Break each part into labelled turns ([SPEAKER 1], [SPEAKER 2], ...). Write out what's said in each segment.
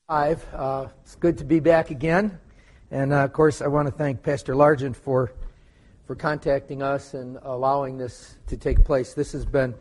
[SPEAKER 1] It's good to be back again. And, of course, I want to thank Pastor Largent for contacting us and allowing this to take place. This has been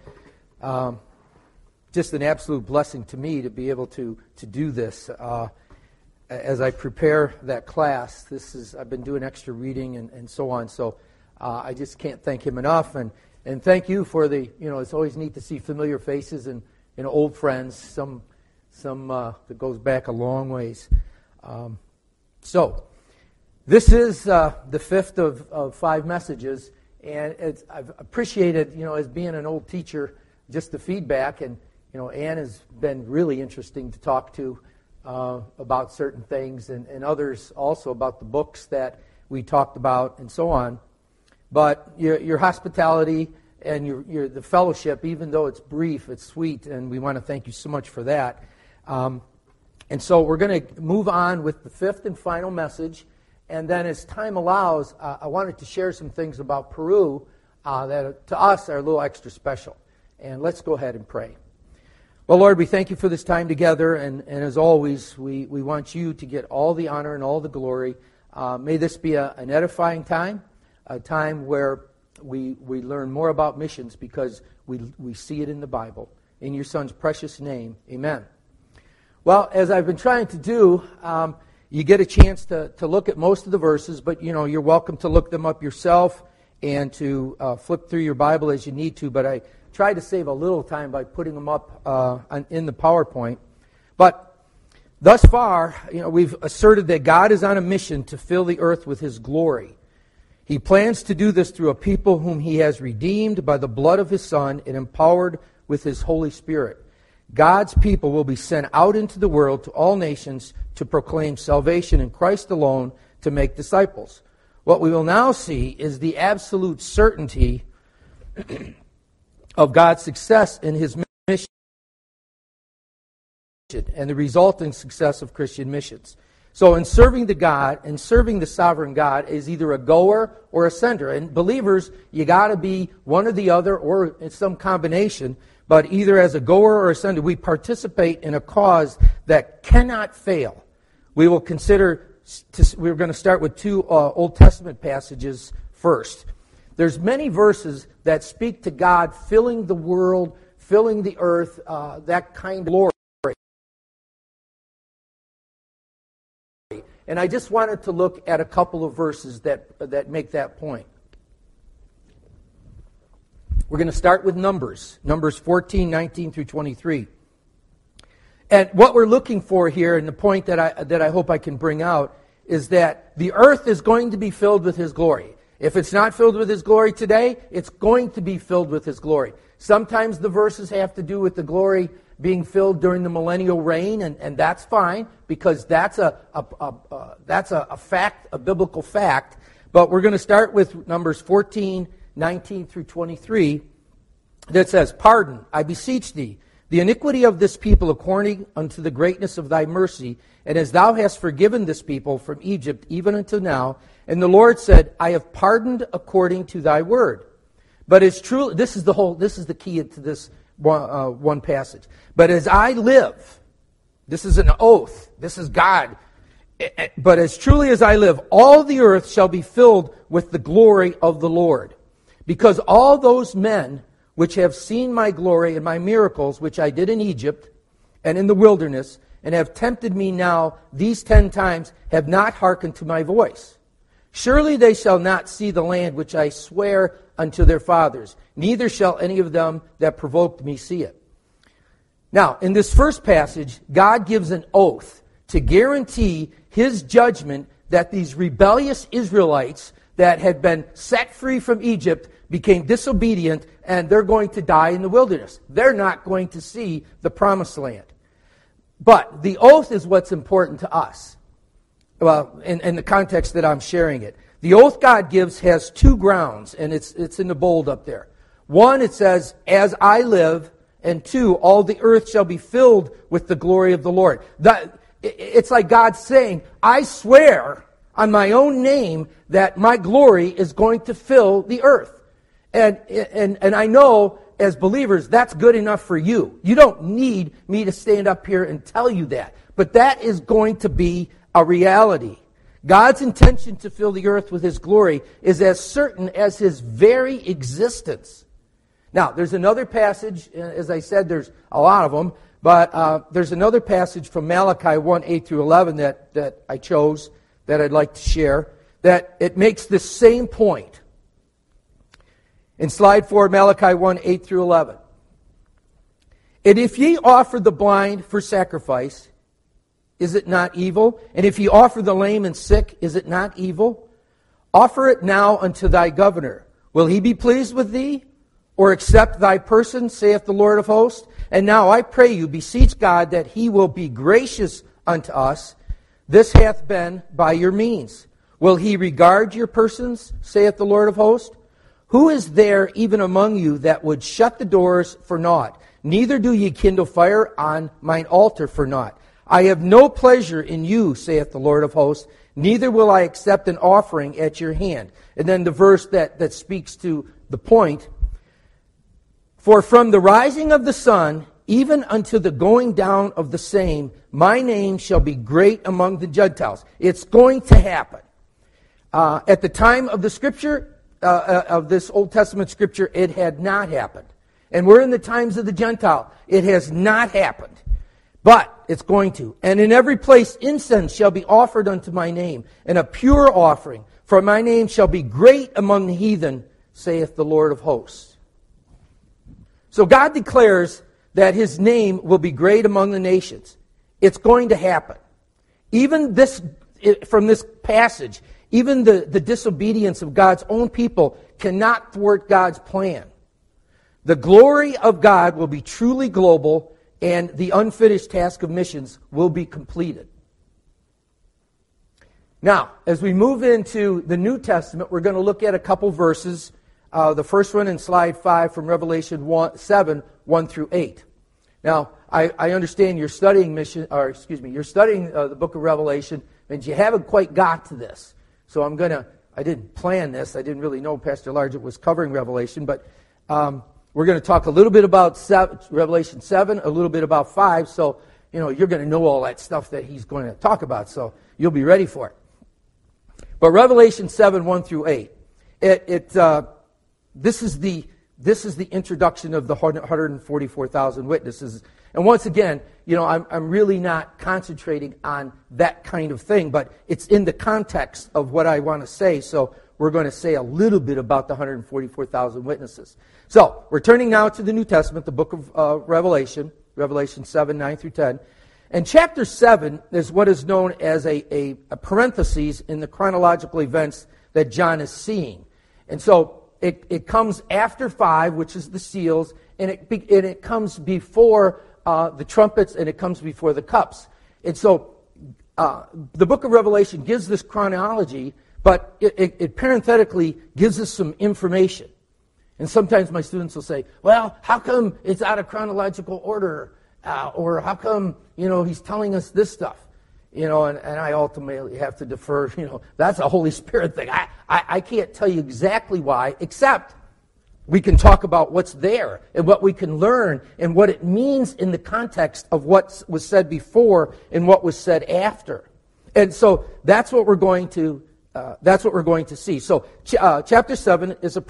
[SPEAKER 1] just an absolute blessing to me to be able to do this. As I prepare that class, I've been doing extra reading and so on. So I just can't thank him enough. And thank you for it's always neat to see familiar faces and old friends, some that goes back a long ways. So this is the fifth of 5 messages, and I've appreciated, as being an old teacher, just the feedback, and Ann has been really interesting to talk to about certain things, and others also about the books that we talked about and so on. But your hospitality and the fellowship, even though it's brief, it's sweet, and we want to thank you so much for that. And so we're going to move on with the 5th and final message, and then as time allows, I wanted to share some things about Peru that to us are a little extra special. And let's go ahead and pray. Well, Lord, we thank you for this time together, and as always, we want you to get all the honor and all the glory. May this be an edifying time, a time where we learn more about missions because we see it in the Bible. In your Son's precious name, amen. Well, as I've been trying to do, you get a chance to look at most of the verses, but you're welcome to look them up yourself and to flip through your Bible as you need to, but I try to save a little time by putting them up in the PowerPoint. But thus far, we've asserted that God is on a mission to fill the earth with His glory. He plans to do this through a people whom He has redeemed by the blood of His Son and empowered with His Holy Spirit. God's people will be sent out into the world to all nations to proclaim salvation in Christ alone, to make disciples. What we will now see is the absolute certainty of God's success in His mission and the resulting success of Christian missions. So in serving the God and serving the sovereign God is either a goer or a sender. And believers, you got to be one or the other, or it's some combination. But either as a goer or a sender, we participate in a cause that cannot fail. We will we're going to start with 2 Old Testament passages first. There's many verses that speak to God filling the world, filling the earth, that kind of glory. And I just wanted to look at a couple of verses that make that point. We're going to start with Numbers 14, 19 through 23. And what we're looking for here, and the point that I hope I can bring out, is that the earth is going to be filled with His glory. If it's not filled with His glory today, it's going to be filled with His glory. Sometimes the verses have to do with the glory being filled during the millennial reign, and that's fine, because that's a fact, a biblical fact. But we're going to start with Numbers 14, 19 through 23, that says, "Pardon, I beseech thee, the iniquity of this people according unto the greatness of thy mercy, and as thou hast forgiven this people from Egypt even until now. And the Lord said, I have pardoned according to thy word. But it's true." This is the key to this one passage. "But as I live," this is an oath, this is God, "but as truly as I live, all the earth shall be filled with the glory of the Lord. Because all those men which have seen my glory and my miracles, which I did in Egypt and in the wilderness, and have tempted me now these 10 times, have not hearkened to my voice. Surely they shall not see the land which I swear unto their fathers, neither shall any of them that provoked me see it." Now, in this first passage, God gives an oath to guarantee His judgment that these rebellious Israelites that had been set free from Egypt became disobedient, and they're going to die in the wilderness. They're not going to see the promised land. But the oath is what's important to us. Well, in the context that I'm sharing it. The oath God gives has 2 grounds, and it's in the bold up there. 1, it says, "As I live," and 2, "all the earth shall be filled with the glory of the Lord." It's like God saying, I swear on my own name that my glory is going to fill the earth. And I know as believers, that's good enough for you. You don't need me to stand up here and tell you that. But that is going to be a reality. God's intention to fill the earth with His glory is as certain as His very existence. Now, there's another passage, as I said, there's a lot of them, but there's another passage from Malachi 1, 8 through 11 that I chose that I'd like to share, that it makes the same point. In slide 4, Malachi 1, 8 through 11. And if ye offer the blind for sacrifice, is it not evil? And if ye offer the lame and sick, is it not evil? Offer it now unto thy governor. Will he be pleased with thee? Or accept thy person, saith the Lord of hosts? And now I pray you, beseech God that He will be gracious unto us. This hath been by your means. Will He regard your persons, saith the Lord of hosts? Who is there even among you that would shut the doors for naught? Neither do ye kindle fire on mine altar for naught. I have no pleasure in you, saith the Lord of hosts. Neither will I accept an offering at your hand. And then the verse that speaks to the point. For from the rising of the sun, even unto the going down of the same, my name shall be great among the Gentiles. It's going to happen. At the time of the Scripture, of this Old Testament Scripture, it had not happened. And we're in the times of the Gentile. It has not happened. But it's going to. And in every place incense shall be offered unto my name, and a pure offering. For my name shall be great among the heathen, saith the Lord of hosts. So God declares that His name will be great among the nations. It's going to happen. Even this, from this passage, even the disobedience of God's own people cannot thwart God's plan. The glory of God will be truly global, and the unfinished task of missions will be completed. Now, as we move into the New Testament, we're going to look at a couple verses. The first one in slide 5 from Revelation 7, 1 through 8. Now, I understand you're studying you're studying the book of Revelation, and you haven't quite got to this. So I didn't plan this. I didn't really know Pastor Largent was covering Revelation, but we're going to talk a little bit about Revelation 7, a little bit about 5, so you're going to know all that stuff that he's going to talk about, so you'll be ready for it. But Revelation 7, 1 through 8, this is the introduction of the 144,000 witnesses. And once again, I'm really not concentrating on that kind of thing, but it's in the context of what I want to say, so we're going to say a little bit about the 144,000 witnesses. So, we're turning now to the New Testament, the book of Revelation 7, 9 through 10. And chapter 7 is what is known as a parenthesis in the chronological events that John is seeing. And so, it comes after 5, which is the seals, and it comes before the trumpets, and it comes before the cups. And so, the book of Revelation gives this chronology, but it parenthetically gives us some information. And sometimes my students will say, well, how come it's out of chronological order? Or how come, he's telling us this stuff? And I ultimately have to defer, that's a Holy Spirit thing. I can't tell you exactly why, except we can talk about what's there and what we can learn and what it means in the context of what was said before and what was said after. And so that's what we're going to see. So chapter 7 is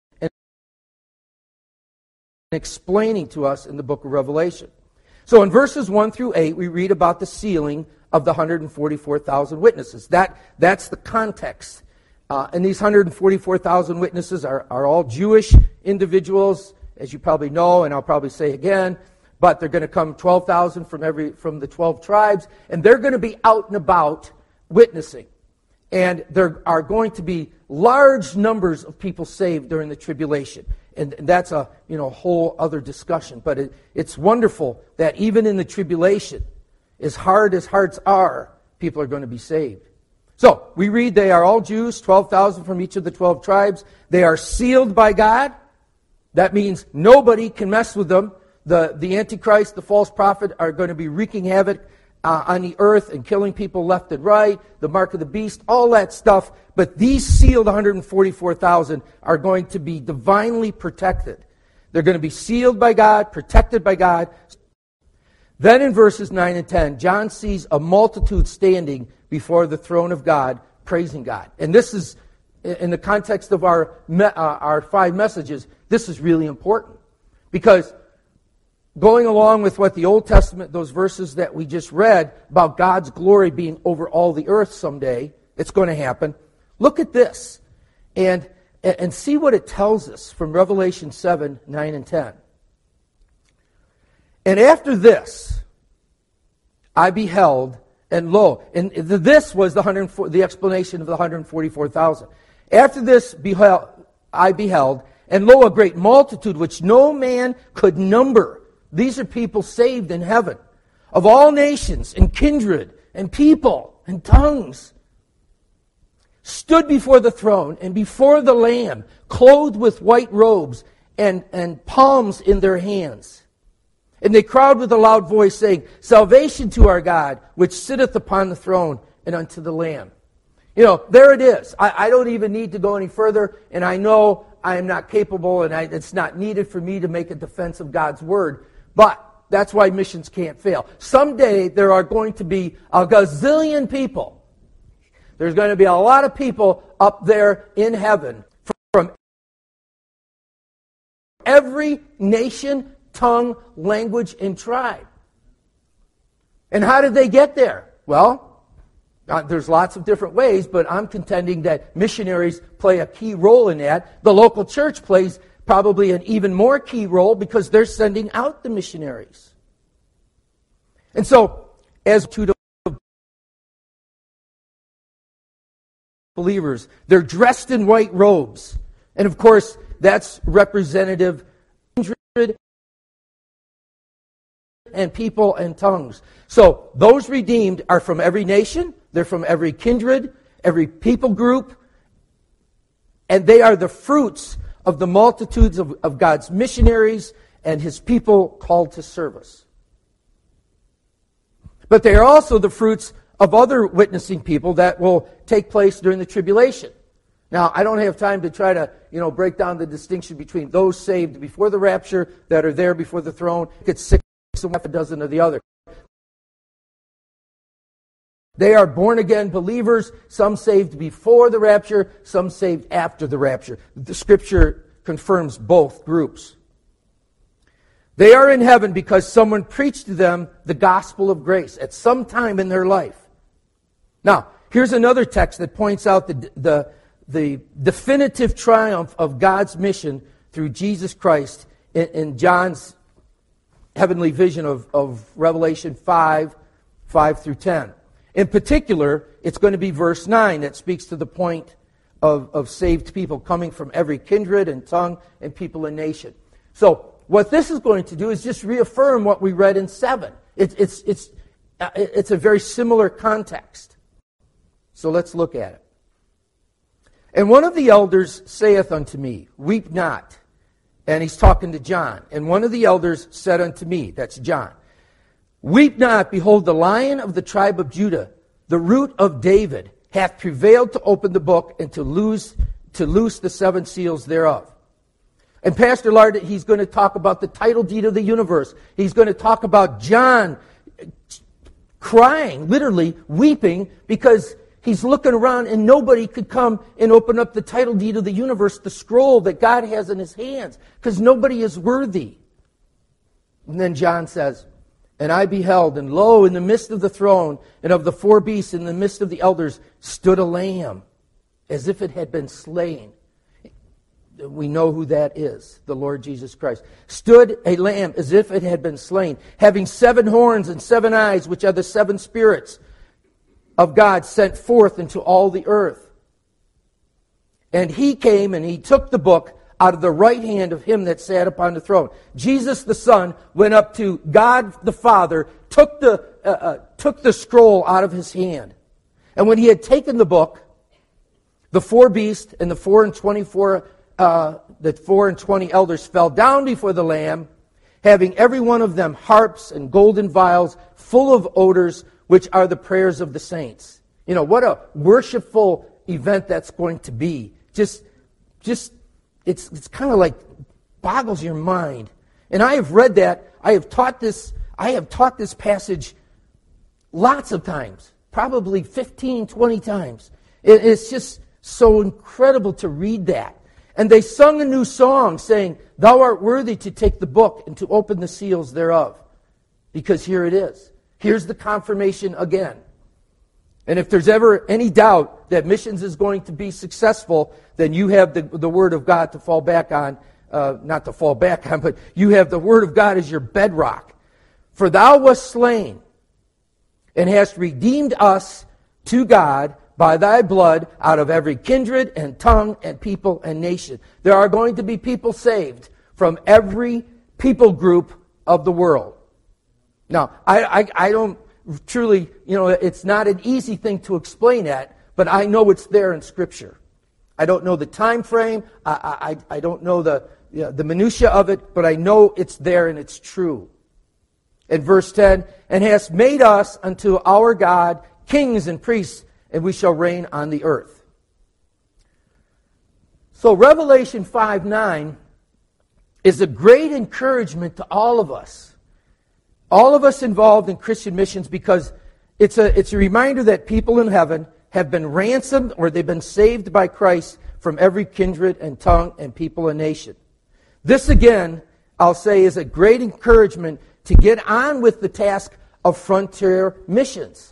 [SPEAKER 1] explaining to us in the book of Revelation. So in verses 1 through 8, we read about the sealing of the 144,000 witnesses. That's the context. And these 144,000 witnesses are all Jewish individuals, as you probably know, and I'll probably say again, but they're going to come 12,000 from the 12 tribes, and they're going to be out and about witnessing. And there are going to be large numbers of people saved during the tribulation. And that's a whole other discussion. But it's wonderful that even in the tribulation, as hard as hearts are, people are going to be saved. So, we read they are all Jews, 12,000 from each of the 12 tribes. They are sealed by God. That means nobody can mess with them. The Antichrist, the false prophet, are going to be wreaking havoc on the earth and killing people left and right, the mark of the beast, all that stuff. But these sealed 144,000 are going to be divinely protected. They're going to be sealed by God, protected by God. Then in verses 9 and 10, John sees a multitude standing before the throne of God, praising God. And this is, in the context of our 5 messages, this is really important. Because going along with what the Old Testament, those verses that we just read about God's glory being over all the earth someday, it's going to happen. Look at this and see what it tells us from Revelation 7, 9, and 10. And after this, I beheld, and lo, and this was the explanation of the 144,000. After this I beheld, and lo, a great multitude which no man could number. These are people saved in heaven, of all nations and kindred and people and tongues, stood before the throne and before the Lamb, clothed with white robes and palms in their hands. And they cried with a loud voice, saying, Salvation to our God, which sitteth upon the throne, and unto the Lamb. You know, there it is. I don't even need to go any further, and I know I am not capable, and it's not needed for me to make a defense of God's Word. But that's why missions can't fail. Someday there are going to be a gazillion people. There's going to be a lot of people up there in heaven from every nation, tongue, language, and tribe. And how did they get there? Well, there's lots of different ways, but I'm contending that missionaries play a key role in that. The local church plays probably an even more key role because they're sending out the missionaries. And so, as to believers, they're dressed in white robes. And of course, that's representative and people and tongues. So those redeemed are from every nation, they're from every kindred, every people group, and they are the fruits of the multitudes of God's missionaries and His people called to service. But they are also the fruits of other witnessing people that will take place during the tribulation. Now, I don't have time to try to, break down the distinction between those saved before the rapture that are there before the throne. It's 6 and half a dozen of the other. They are born-again believers, some saved before the rapture, some saved after the rapture. The Scripture confirms both groups. They are in heaven because someone preached to them the gospel of grace at some time in their life. Now, here's another text that points out the definitive triumph of God's mission through Jesus Christ in John's heavenly vision of Revelation 5 through 10. In particular, it's going to be verse 9 that speaks to the point of saved people coming from every kindred and tongue and people and nation. So, what this is going to do is just reaffirm what we read in 7. It's a very similar context. So let's look at it. And one of the elders saith unto me, Weep not. And he's talking to John. And one of the elders said unto me, that's John, Weep not, behold, the Lion of the tribe of Judah, the Root of David, hath prevailed to open the book and to loose the 7 seals thereof. And Pastor Lard, he's going to talk about the title deed of the universe. He's going to talk about John crying, literally weeping, because he's looking around and nobody could come and open up the title deed of the universe, the scroll that God has in His hands, because nobody is worthy. And then John says, And I beheld, and lo, in the midst of the throne and of the 4 beasts, in the midst of the elders, stood a lamb, as if it had been slain. We know who that is, the Lord Jesus Christ. Stood a lamb as if it had been slain, having 7 horns and 7 eyes, which are the 7 spirits of God sent forth into all the earth. And He came and He took the book out of the right hand of Him that sat upon the throne. Jesus the Son went up to God the Father, took the scroll out of His hand. And when He had taken the book, the 4 beasts and the 4 and 20 elders fell down before the Lamb, having every one of them harps and golden vials full of odors, which are the prayers of the saints. What a worshipful event that's going to be. It's kind of like boggles your mind. And I have read that. I have taught this passage lots of times, probably 15, 20 times. It's just so incredible to read that. And they sung a new song saying, "Thou art worthy to take the book and to open the seals thereof." Because here it is. Here's the confirmation again. And if there's ever any doubt that missions is going to be successful, then you have the Word of God to fall back on. Not to fall back on, but you have the Word of God as your bedrock. "For thou wast slain, and hast redeemed us to God by thy blood out of every kindred and tongue and people and nation." There are going to be people saved from every people group of the world. Now, I don't truly, it's not an easy thing to explain that, but I know it's there in Scripture. I don't know the time frame. I don't know the minutia of it, but I know it's there and it's true. In verse 10, "And hast made us unto our God kings and priests, and we shall reign on the earth." So Revelation 5:9 is a great encouragement to all of us involved in Christian missions, because it's a reminder that people in heaven have been ransomed, or they've been saved by Christ from every kindred and tongue and people and nation. This again, I'll say, is a great encouragement to get on with the task of frontier missions.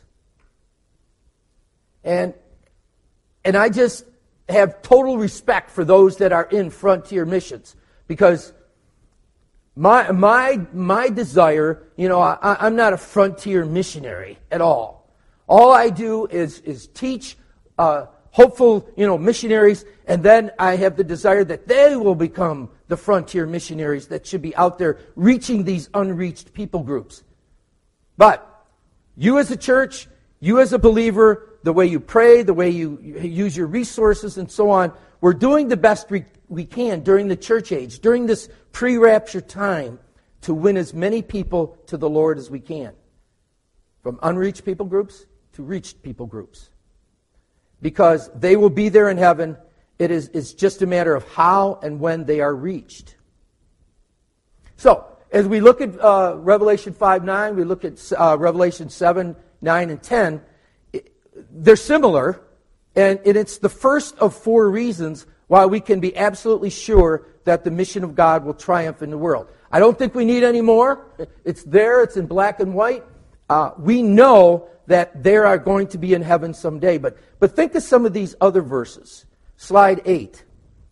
[SPEAKER 1] And I just have total respect for those that are in frontier missions, because my desire, I'm not a frontier missionary at all. All I do is teach hopeful, missionaries, and then I have the desire that they will become the frontier missionaries that should be out there reaching these unreached people groups. But you as a church, you as a believer, the way you pray, the way you use your resources and so on, we're doing the best we can during the church age, during this pre-rapture time, to win as many people to the Lord as we can. From unreached people groups to reached people groups. Because they will be there in heaven. It's just a matter of how and when they are reached. So, as we look at Revelation 5:9, we look at Revelation 7, 9, and 10, they're similar, and it's the first of 4 reasons why we can be absolutely sure that the mission of God will triumph in the world. I don't think we need any more. It's there. It's in black and white. We know that they are going to be in heaven someday. But think of some of these other verses. Slide 8.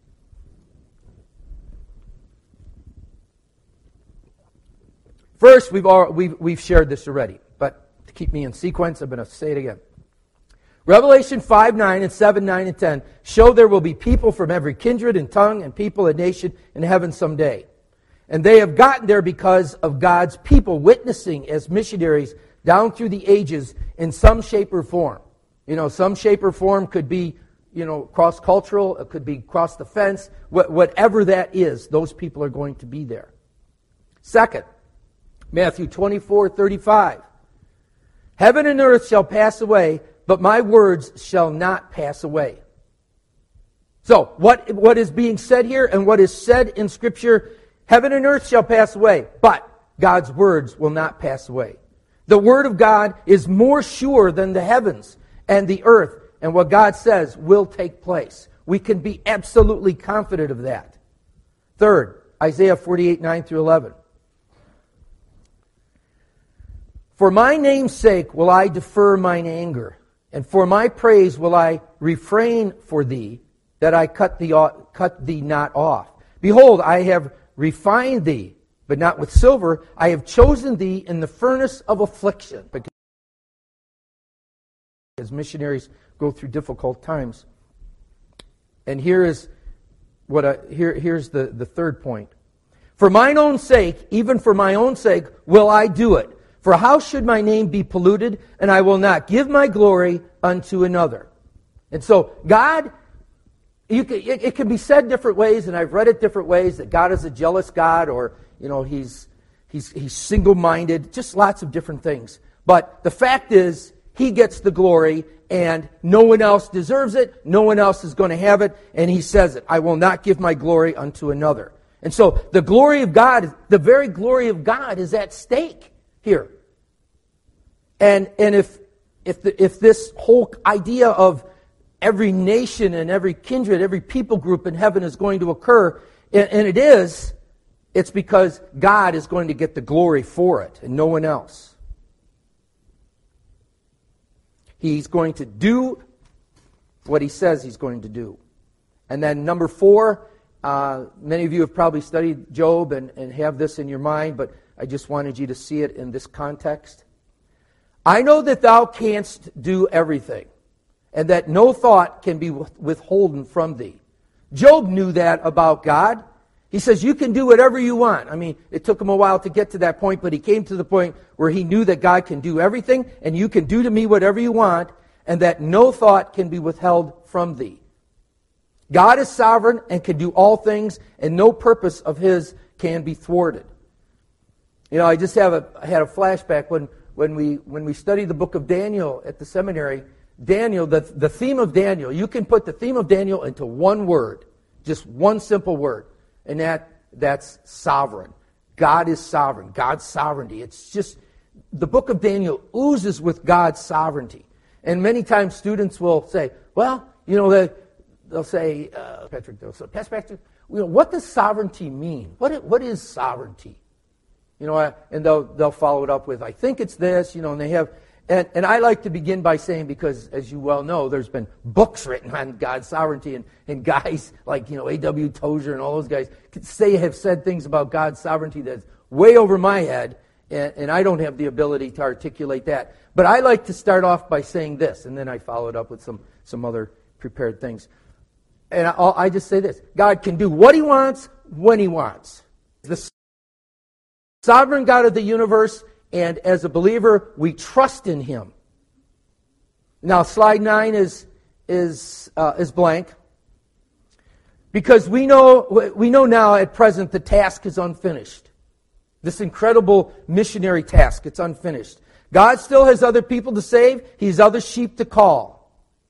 [SPEAKER 1] First, we've shared this already, but to keep me in sequence, I'm going to say it again. Revelation 5:9 and 7, 9, and 10 show there will be people from every kindred and tongue and people and nation in heaven someday. And they have gotten there because of God's people witnessing as missionaries down through the ages in some shape or form. Some shape or form could be, cross-cultural, it could be cross the fence, whatever that is, those people are going to be there. Second, Matthew 24:35. "Heaven and earth shall pass away, but my words shall not pass away." So, what is being said here and what is said in Scripture, heaven and earth shall pass away, but God's words will not pass away. The Word of God is more sure than the heavens and the earth, and what God says will take place. We can be absolutely confident of that. Third, Isaiah 48, 9 through 11. "For my name's sake will I defer mine anger, and for my praise will I refrain for thee, that I cut thee not off. Behold, I have refined thee, but not with silver. I have chosen thee in the furnace of affliction." As missionaries go through difficult times. And here's the third point. "For mine own sake, even for my own sake, will I do it. For how should my name be polluted? And I will not give my glory unto another." And so God, it can be said different ways, and I've read it different ways, that God is a jealous God, or He's single-minded, just lots of different things. But the fact is, He gets the glory, and no one else deserves it. No one else is going to have it, and He says it. "I will not give my glory unto another." And so the glory of God, the very glory of God is at stake here. And if this whole idea of every nation and every kindred, every people group in heaven is going to occur, and it is, it's because God is going to get the glory for it and no one else. He's going to do what he says he's going to do. And then number 4, many of you have probably studied Job and have this in your mind, but I just wanted you to see it in this context. I know that thou canst do everything, and that no thought can be withholden from thee. Job knew that about God. He says, you can do whatever you want. I mean, it took him a while to get to that point, but he came to the point where he knew that God can do everything, and you can do to me whatever you want, and that no thought can be withheld from thee. God is sovereign and can do all things, and no purpose of his can be thwarted. You know, I just had a flashback when we studied the book of Daniel at the seminary. Daniel, the theme of Daniel, you can put the theme of Daniel into one word, just one simple word, and that's sovereign. God is sovereign, God's sovereignty. It's just, the book of Daniel oozes with God's sovereignty. And many times students will say, well, you know, they'll say, Pastor Patrick, you know, what does sovereignty mean? What is sovereignty? You know, and they'll follow it up with, I think it's this, you know, and they have, and I like to begin by saying, because as you well know, there's been books written on God's sovereignty, and guys like, you know, A.W. Tozer and all those guys have said things about God's sovereignty that's way over my head, and I don't have the ability to articulate that. But I like to start off by saying this, and then I follow it up with some other prepared things. And I just say this: God can do what he wants, when he wants. The sovereign God of the universe, and as a believer, we trust in him. Now, slide 9 is blank, because we know now at present the task is unfinished. This incredible missionary task, it's unfinished. God still has other people to save. He has other sheep to call.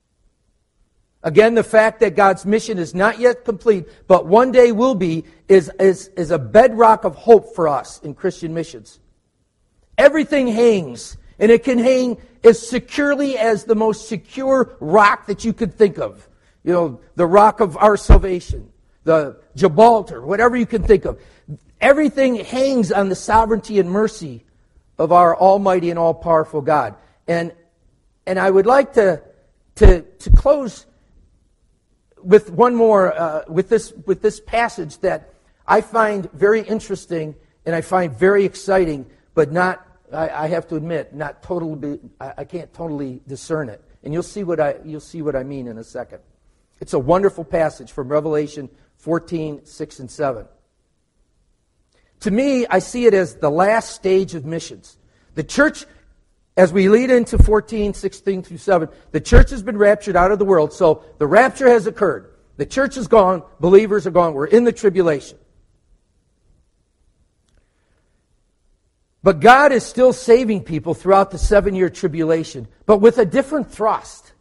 [SPEAKER 1] Again, the fact that God's mission is not yet complete, but one day will be, is a bedrock of hope for us in Christian missions. Everything hangs, and it can hang as securely as the most secure rock that you could think of. You know, the rock of our salvation, the Gibraltar, whatever you can think of. Everything hangs on the sovereignty and mercy of our almighty and all-powerful God. And I would like to close with one more, with this passage that I find very interesting and I find very exciting, but not, I have to admit, not totally. I can't totally discern it, and you'll see what I mean in a second. It's a wonderful passage from Revelation 14:6 and 7. To me, I see it as the last stage of missions. The church, as we lead into 14:16 through 7, the church has been raptured out of the world, so the rapture has occurred. The church is gone, believers are gone, we're in the tribulation. But God is still saving people throughout the 7-year tribulation, but with a different thrust.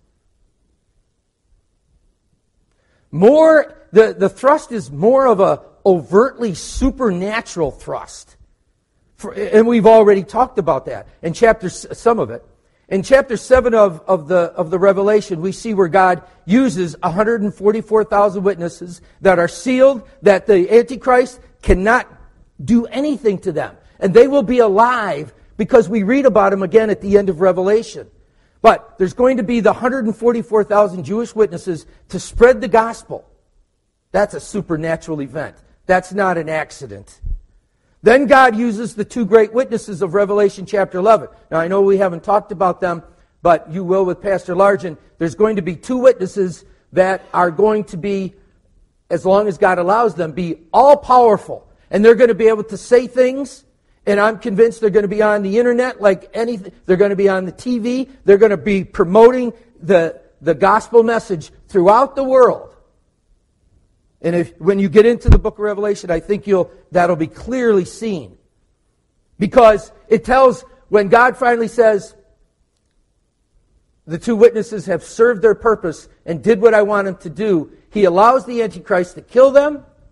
[SPEAKER 1] The thrust is more of a overtly supernatural thrust. And we've already talked about that in some of it. In chapter 7 of the Revelation, we see where God uses 144,000 witnesses that are sealed, that the Antichrist cannot do anything to them. And they will be alive because we read about them again at the end of Revelation. But there's going to be the 144,000 Jewish witnesses to spread the gospel. That's a supernatural event. That's not an accident. Then God uses the 2 great witnesses of Revelation chapter 11. Now, I know we haven't talked about them, but you will with Pastor Largen. There's going to be 2 witnesses that are going to be, as long as God allows them, be all-powerful. And they're going to be able to say things, and I'm convinced they're going to be on the internet like anything. They're going to be on the TV. They're going to be promoting the gospel message throughout the world. And when you get into the book of Revelation, I think that'll be clearly seen. Because it tells, when God finally says, the 2 witnesses have served their purpose and did what I want them to do, he allows the Antichrist to kill them,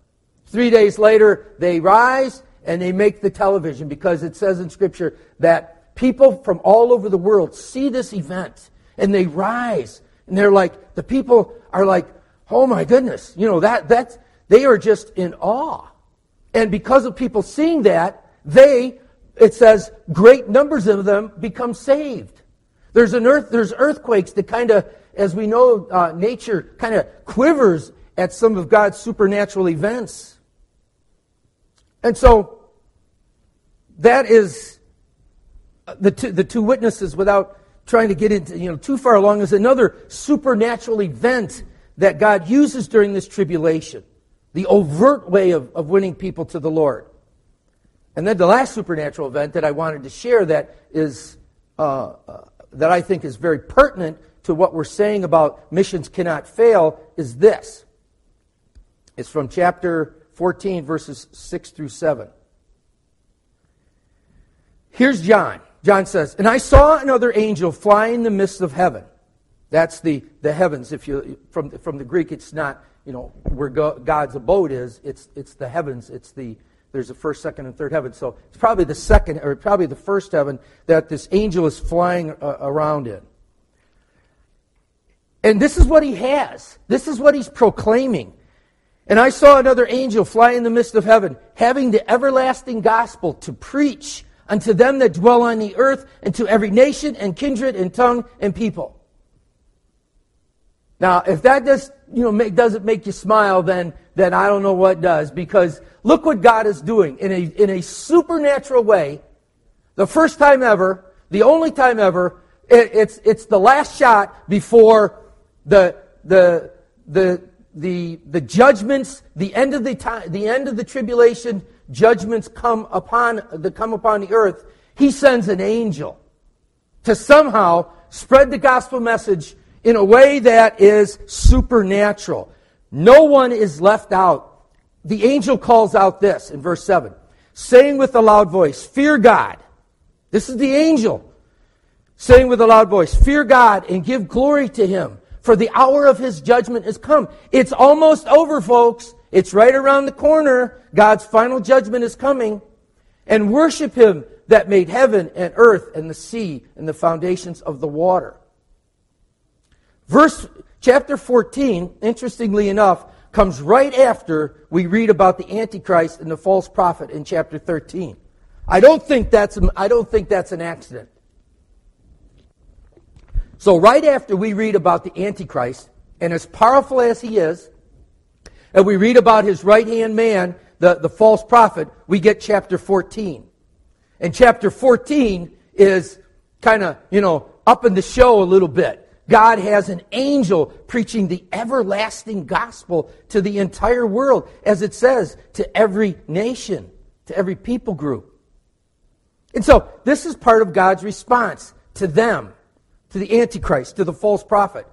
[SPEAKER 1] 3 days later, they rise and they make the television, because it says in Scripture that people from all over the world see this event and they rise. And they're like, the people are like, oh my goodness, that's they are just in awe. And because of people seeing that, it says, great numbers of them become saved. There's earthquakes that kind of, as we know, nature kind of quivers at some of God's supernatural events. And so, that is the two witnesses, without trying to get into too far along, is another supernatural event that God uses during this tribulation. The overt way of winning people to the Lord. And then the last supernatural event that I wanted to share that is that I think is very pertinent to what we're saying about missions cannot fail is this. It's from chapter 14, verses 6 through 7. Here's John. John says, "And I saw another angel fly in the midst of heaven." That's the heavens. If you from the Greek, it's not where God's abode is. It's the heavens. There's the first, second, and third heaven. So it's probably the second, or probably the first heaven that this angel is flying around in. And this is what he has. This is what he's proclaiming. "And I saw another angel fly in the midst of heaven, having the everlasting gospel to preach unto them that dwell on the earth, and to every nation and kindred and tongue and people." Now, if that doesn't make you smile, then I don't know what does. Because look what God is doing in a supernatural way. The first time ever, the only time ever. It's the last shot before the judgments, the end of the time, the end of the tribulation judgments come upon the earth. He sends an angel to somehow spread the gospel message in a way that is supernatural. No one is left out. The angel calls out this in verse 7, saying with a loud voice, "Fear God." This is the angel saying with a loud voice, "Fear God and give glory to Him, for the hour of His judgment is come." It's almost over, folks. It's right around the corner. God's final judgment is coming. "And worship Him that made heaven and earth and the sea and the foundations of the water." Chapter 14, interestingly enough, comes right after we read about the Antichrist and the false prophet in chapter 13. I don't think that's an accident. So right after we read about the Antichrist, and as powerful as he is, and we read about his right-hand man, the false prophet, we get chapter 14. And chapter 14 is kind of, up in the show a little bit. God has an angel preaching the everlasting gospel to the entire world, as it says, to every nation, to every people group. And so, this is part of God's response to them, to the Antichrist, to the false prophet.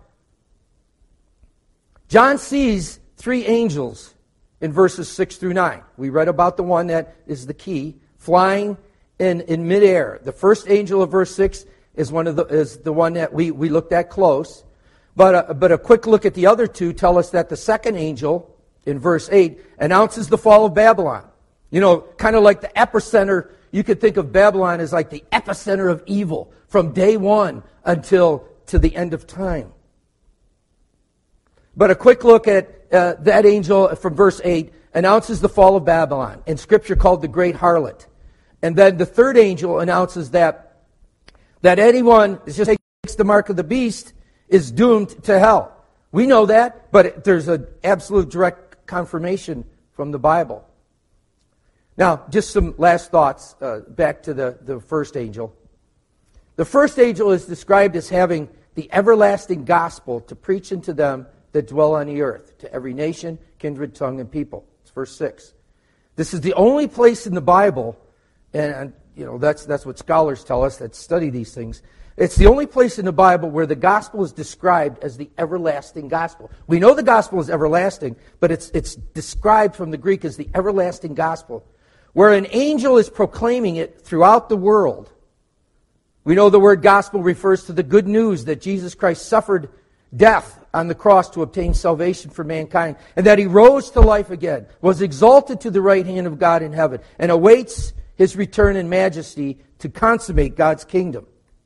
[SPEAKER 1] John sees 3 angels in verses 6 through 9. We read about the one that is the key, flying in midair. The first angel of verse 6 is the one that we looked at close. But a quick look at the other two tell us that the second angel, in verse 8, announces the fall of Babylon. Kind of like the epicenter. You could think of Babylon as like the epicenter of evil from day one until to the end of time. But a quick look at that angel from verse 8 announces the fall of Babylon, in Scripture called the Great Harlot. And then the third angel announces that anyone that just takes the mark of the beast is doomed to hell. We know that, but there's an absolute direct confirmation from the Bible. Now, just some last thoughts back to the first angel. The first angel is described as having the everlasting gospel to preach unto them that dwell on the earth, to every nation, kindred, tongue, and people. It's verse 6. This is the only place in the Bible, and that's what scholars tell us that study these things. It's the only place in the Bible where the gospel is described as the everlasting gospel. We know the gospel is everlasting, but it's described from the Greek as the everlasting gospel, where an angel is proclaiming it throughout the world. We know the word gospel refers to the good news that Jesus Christ suffered death on the cross to obtain salvation for mankind, and that he rose to life again, was exalted to the right hand of God in heaven, and awaits his return in majesty to consummate God's kingdom.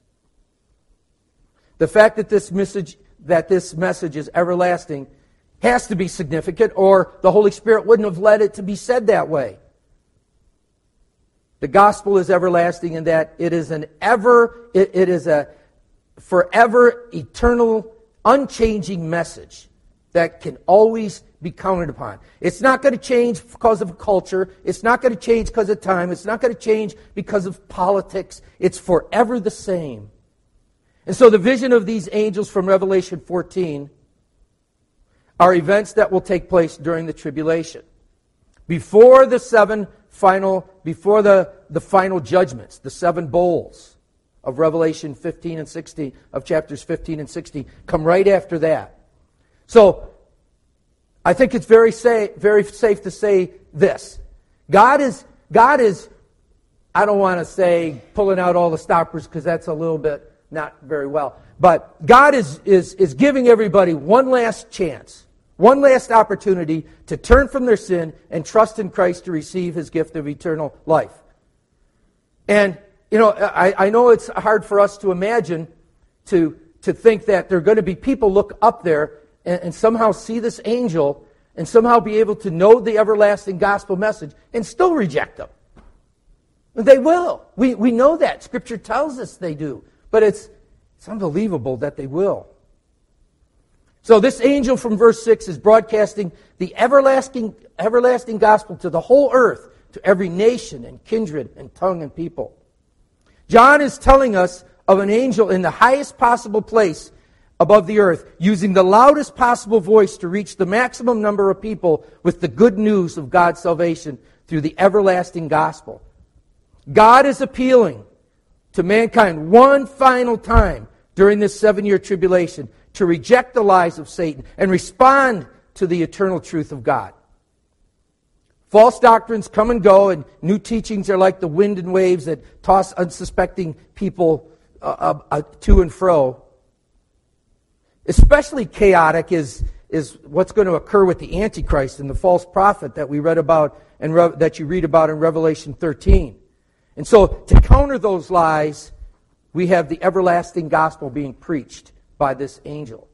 [SPEAKER 1] The fact that this message is everlasting has to be significant, or the Holy Spirit wouldn't have led it to be said that way. The gospel is everlasting in that it is a forever, eternal, unchanging message that can always be counted upon. It's not going to change because of culture. It's not going to change because of time. It's not going to change because of politics. It's forever the same. And so the vision of these angels from Revelation 14 are events that will take place during the tribulation. Before the final judgments, the seven bowls of Revelation 15 and 16, of chapters 15 and 16, come right after that. So, I think it's very safe to say this. God is, I don't want to say pulling out all the stoppers because that's a little bit not very well. But God is giving everybody one last chance, one last opportunity to turn from their sin and trust in Christ to receive His gift of eternal life. And, I know it's hard for us to imagine, to think that there are going to be people look up there and somehow see this angel and somehow be able to know the everlasting gospel message and still reject them. They will. We know that. Scripture tells us they do. But it's unbelievable that they will. So this angel from verse 6 is broadcasting the everlasting gospel to the whole earth, to every nation and kindred and tongue and people. John is telling us of an angel in the highest possible place above the earth, using the loudest possible voice to reach the maximum number of people with the good news of God's salvation through the everlasting gospel. God is appealing to mankind one final time during this 7-year tribulation to reject the lies of Satan and respond to the eternal truth of God. False doctrines come and go, and new teachings are like the wind and waves that toss unsuspecting people to and fro. Especially chaotic is what's going to occur with the Antichrist and the false prophet that we read about and that you read about in Revelation 13. And so, to counter those lies, we have the everlasting gospel being preached by this angel.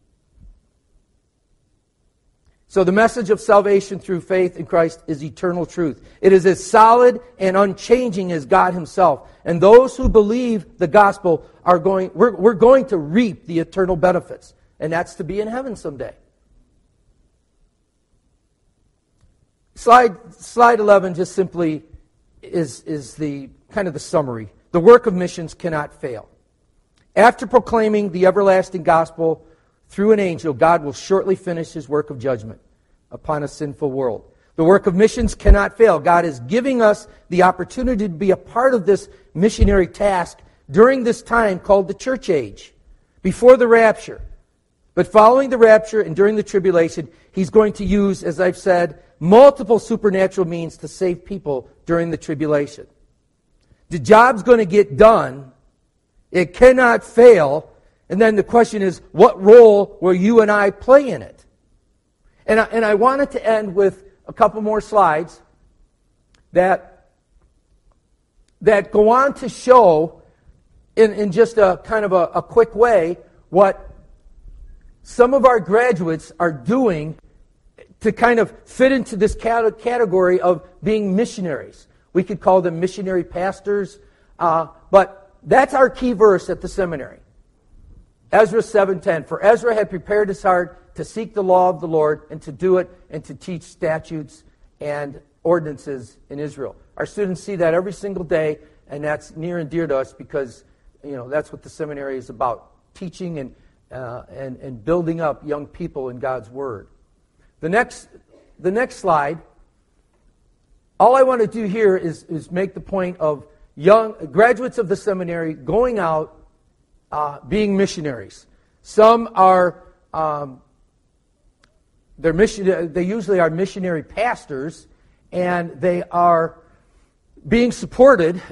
[SPEAKER 1] So the message of salvation through faith in Christ is eternal truth. It is as solid and unchanging as God Himself. And those who believe the gospel we're going to reap the eternal benefits. And that's to be in heaven someday. Slide 11 just simply is the kind of the summary. The work of missions cannot fail. After proclaiming the everlasting gospel through an angel, God will shortly finish His work of judgment upon a sinful world. The work of missions cannot fail. God is giving us the opportunity to be a part of this missionary task during this time called the church age, before the rapture. But following the rapture and during the tribulation, He's going to use, as I've said, multiple supernatural means to save people during the tribulation. The job's going to get done. It cannot fail. And then the question is, what role will you and I play in it? And I wanted to end with a couple more slides that go on to show in just a kind of a quick way what some of our graduates are doing to kind of fit into this category of being missionaries. We could call them missionary pastors, but that's our key verse at the seminary. Ezra 7:10. For Ezra had prepared his heart to seek the law of the Lord and to do it and to teach statutes and ordinances in Israel. Our students see that every single day, and that's near and dear to us because that's what the seminary is about: teaching and building up young people in God's Word. The next slide. All I want to do here is make the point of young graduates of the seminary going out. Being missionaries. Some are they usually are missionary pastors, and they are being supported.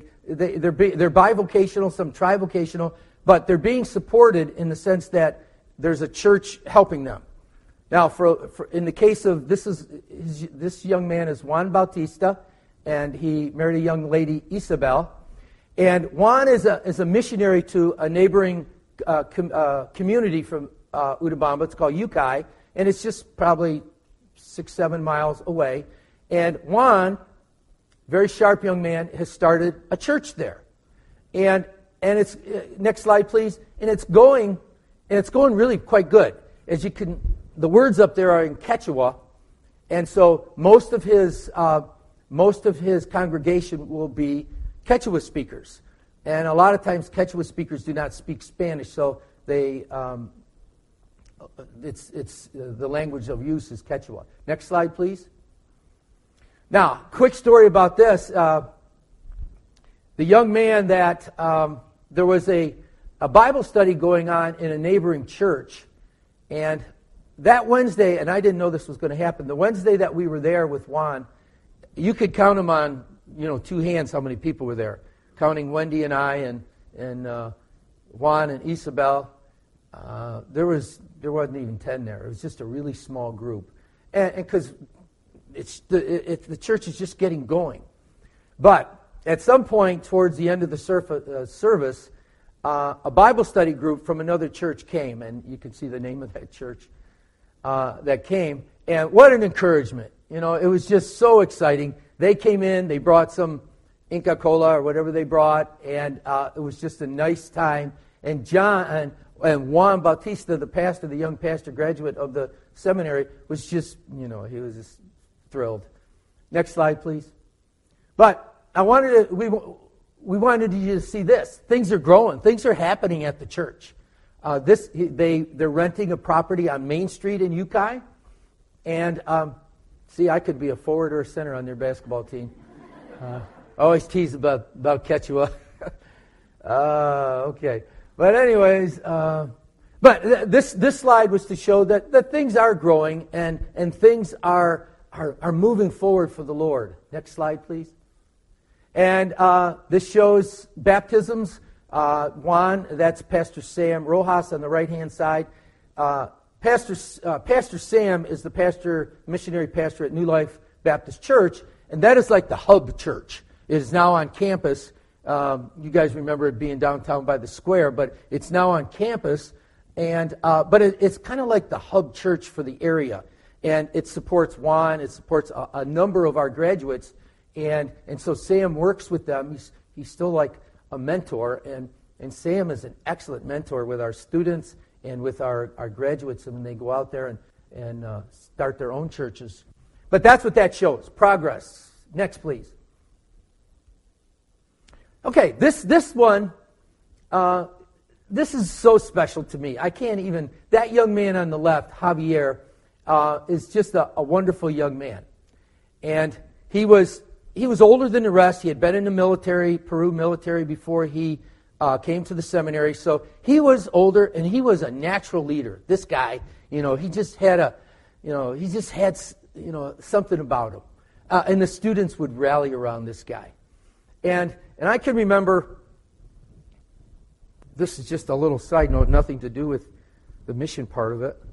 [SPEAKER 1] they're bivocational, some trivocational, but they're being supported in the sense that there's a church helping them. Now, for in the case of this young man is Juan Bautista, and he married a young lady, Isabel. And Juan is a missionary to a neighboring community from Utabamba. It's called Yucay, and it's just probably 6-7 miles away. And Juan, very sharp young man, has started a church there. And it's next slide, please. And it's going really quite good. As you can, the words up there are in Quechua, and so most of his congregation will be Quechua speakers. And a lot of times Quechua speakers do not speak Spanish, so they the language of use is Quechua. Next slide, please. Now, quick story about this. The young man that there was a Bible study going on in a neighboring church, and that Wednesday, and I didn't know this was going to happen, the Wednesday that we were there with Juan, you could count them on, 2 hands how many people were there, counting Wendy and I and Juan and Isabel. There wasn't even 10 there. It was just a really small group, and because the church is just getting going. But at some point towards the end of the service, a Bible study group from another church came, and you can see the name of that church that came. And what an encouragement. It was just so exciting. They came in, they brought some Inca Cola or whatever they brought, and it was just a nice time. And John and Juan Bautista, the young pastor graduate of the seminary, was just, he was just thrilled. Next slide, please. But we wanted you to see this. Things are growing. Things are happening at the church. They're renting a property on Main Street in Yucay, and see, I could be a forward or a center on their basketball team. I always tease about Quechua. Okay. But anyways, this slide was to show that things are growing and things are moving forward for the Lord. Next slide, please. And this shows baptisms. Juan, that's Pastor Sam Rojas on the right-hand side. Pastor Sam is the missionary pastor at New Life Baptist Church, and that is like the hub church. It is now on campus. You guys remember it being downtown by the square, but it's now on campus, and but it's kind of like the hub church for the area, and it supports Juan. It supports a number of our graduates, and so Sam works with them. He's still like a mentor, and Sam is an excellent mentor with our students and with our graduates when they go out there and start their own churches. But that's what that shows, progress. Next, please. Okay, this one, this is so special to me. I can't even, that young man on the left, Javier, is just a wonderful young man. And he was older than the rest. He had been in the military, Peru military, before he came to the seminary. So he was older, and he was a natural leader. This guy, he just had something about him. And the students would rally around this guy. And I can remember, this is just a little side note, nothing to do with the mission part of it.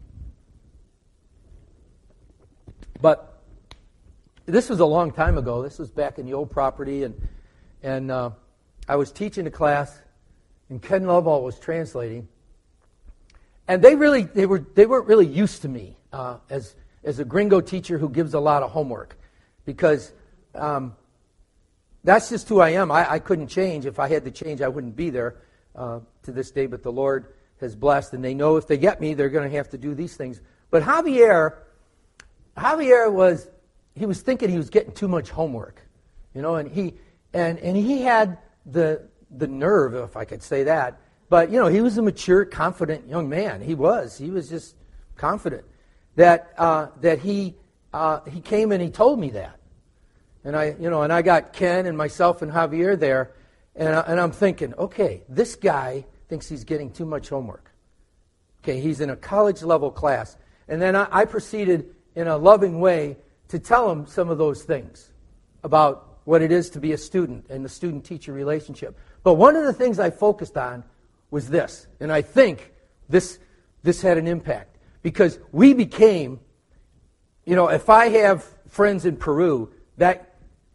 [SPEAKER 1] But this was a long time ago. This was back in the old property, and I was teaching a class, and Ken Lovell was translating. And they weren't really used to me as a gringo teacher who gives a lot of homework, because that's just who I am. I couldn't change. If I had to change, I wouldn't be there to this day. But the Lord has blessed, and they know if they get me, they're going to have to do these things. But Javier was thinking he was getting too much homework, and he had the nerve, if I could say that. But he was a mature, confident young man. He was just confident that he came and he told me that. And I got Ken and myself and Javier there, and I'm thinking, okay, this guy thinks he's getting too much homework. Okay, he's in a college level class. And then I proceeded in a loving way to tell him some of those things about what it is to be a student and the student-teacher relationship. But one of the things I focused on was this, and I think this this had an impact. Because we became, if I have friends in Peru, that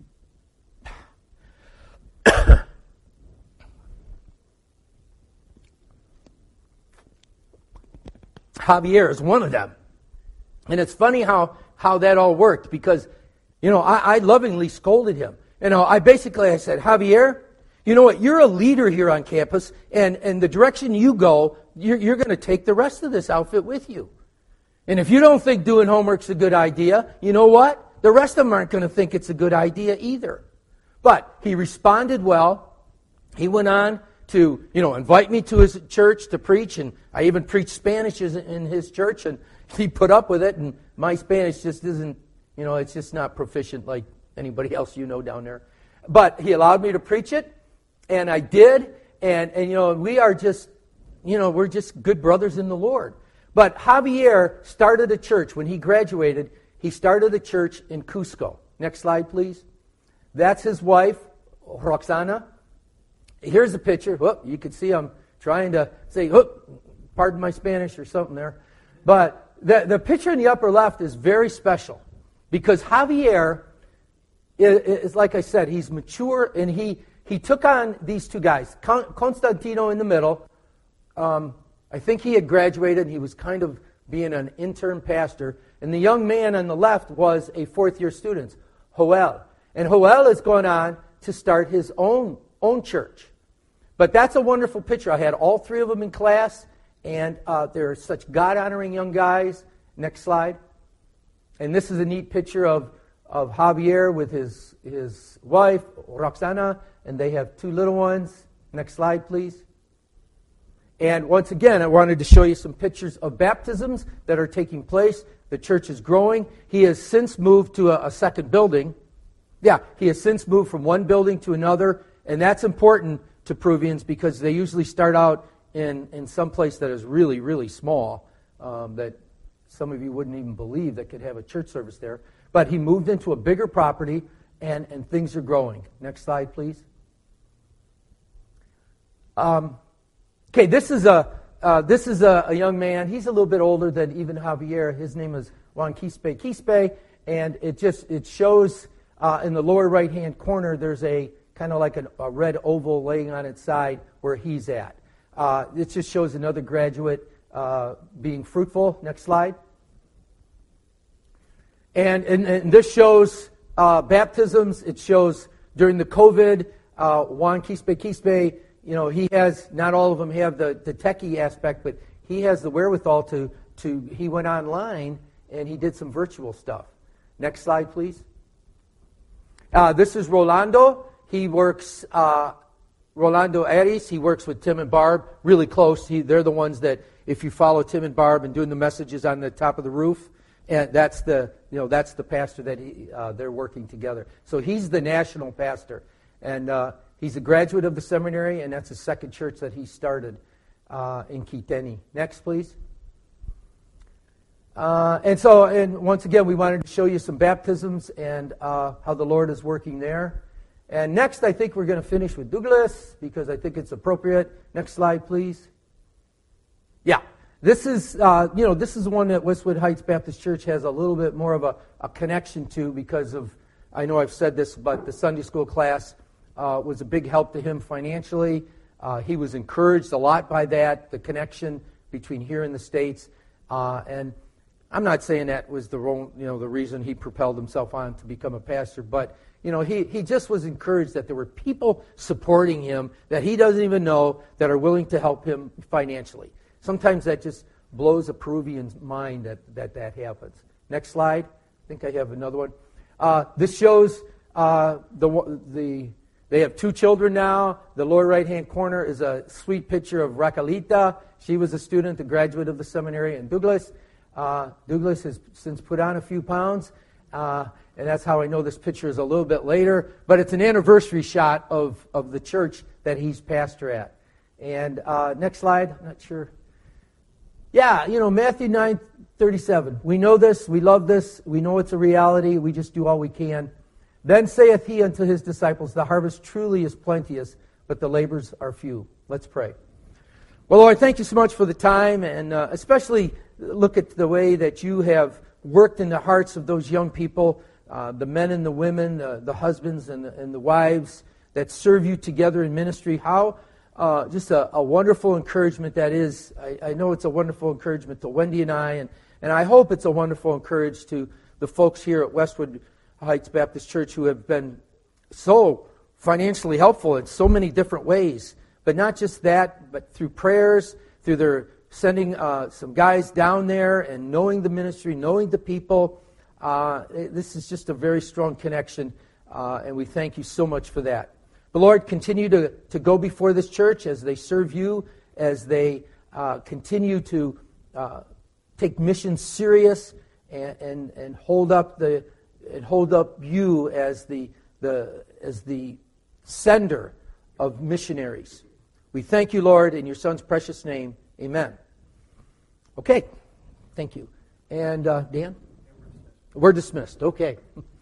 [SPEAKER 1] Javier is one of them. And it's funny how that all worked, because, I lovingly scolded him. I said, Javier, you know what, you're a leader here on campus, and the direction you go, you're going to take the rest of this outfit with you. And if you don't think doing homework's a good idea, you know what? The rest of them aren't going to think it's a good idea either. But he responded well. He went on to, invite me to his church to preach, and I even preached Spanish in his church, and he put up with it, and my Spanish just isn't, it's just not proficient like anybody else down there. But he allowed me to preach it, and I did, and we are just, we're just good brothers in the Lord. But Javier started a church. When he graduated, he started a church in Cusco. Next slide, please. That's his wife, Roxana. Here's a picture. Whoop, you can see I'm trying to say, pardon my Spanish or something there. But the picture in the upper left is very special, because Javier is, like I said, he's mature, and he took on these two guys. Constantino in the middle. I think he had graduated, and he was kind of being an intern pastor. And the young man on the left was a fourth-year student, Joel. And Joel has gone on to start his own church. But that's a wonderful picture. I had all three of them in class, and they're such God-honoring young guys. Next slide. And this is a neat picture of Javier with his wife, Roxana, and they have two little ones. Next slide, please. And once again, I wanted to show you some pictures of baptisms that are taking place. The church is growing. He has since moved to a second building. Yeah, he has since moved from one building to another, and that's important to Peruvians, because they usually start out in some place that is really, really small, that some of you wouldn't even believe that could have a church service there. But he moved into a bigger property, and things are growing. Next slide, please. Okay, this is a young man. He's a little bit older than even Javier. His name is Juan Quispe, and it shows in the lower right-hand corner, there's a kind of like a red oval laying on its side where he's at. It just shows another graduate being fruitful. Next slide. And this shows baptisms. It shows during the COVID, Juan Quispe, he has, not all of them have the techie aspect, but he has the wherewithal to he went online and he did some virtual stuff. Next slide, please. This is Rolando. He works, Rolando Aries, he works with Tim and Barb really close. They're the ones that, if you follow Tim and Barb and doing the messages on the top of the roof, and that's the pastor that they're working together. So he's the national pastor, and he's a graduate of the seminary, and that's the second church that he started in Kiteni. Next, please. And once again, we wanted to show you some baptisms and how the Lord is working there. And next, I think we're going to finish with Douglas, because I think it's appropriate. Next slide, please. Yeah. This is one that Westwood Heights Baptist Church has a little bit more of a connection to, because of, I know I've said this, but the Sunday school class was a big help to him financially. He was encouraged a lot by that, the connection between here and the States. And I'm not saying that was the reason he propelled himself on to become a pastor, but he just was encouraged that there were people supporting him that he doesn't even know that are willing to help him financially. Sometimes that just blows a Peruvian's mind that happens. Next slide. I think I have another one. This shows they have two children now. The lower right-hand corner is a sweet picture of Raquelita. She was a student, a graduate of the seminary. And Douglas has since put on a few pounds. And that's how I know this picture is a little bit later. But it's an anniversary shot of the church that he's pastor at. And next slide. I'm not sure. Yeah, Matthew 9:37. We know this. We love this. We know it's a reality. We just do all we can. Then saith he unto his disciples, the harvest truly is plenteous, but the labors are few. Let's pray. Well, Lord, thank you so much for the time, and especially look at the way that you have worked in the hearts of those young people, the men and the women, the husbands and the wives that serve you together in ministry. How just a wonderful encouragement that is. I know it's a wonderful encouragement to Wendy and I, and I hope it's a wonderful encouragement to the folks here at Westwood Heights Baptist Church who have been so financially helpful in so many different ways. But not just that, but through prayers, through their sending some guys down there and knowing the ministry, knowing the people. This is just a very strong connection, and we thank you so much for that. But Lord, continue to go before this church as they serve you, as they continue to take missions serious and hold up you as the sender of missionaries. We thank you, Lord, in your Son's precious name. Amen. Okay. Thank you. And Dan? We're dismissed. Okay.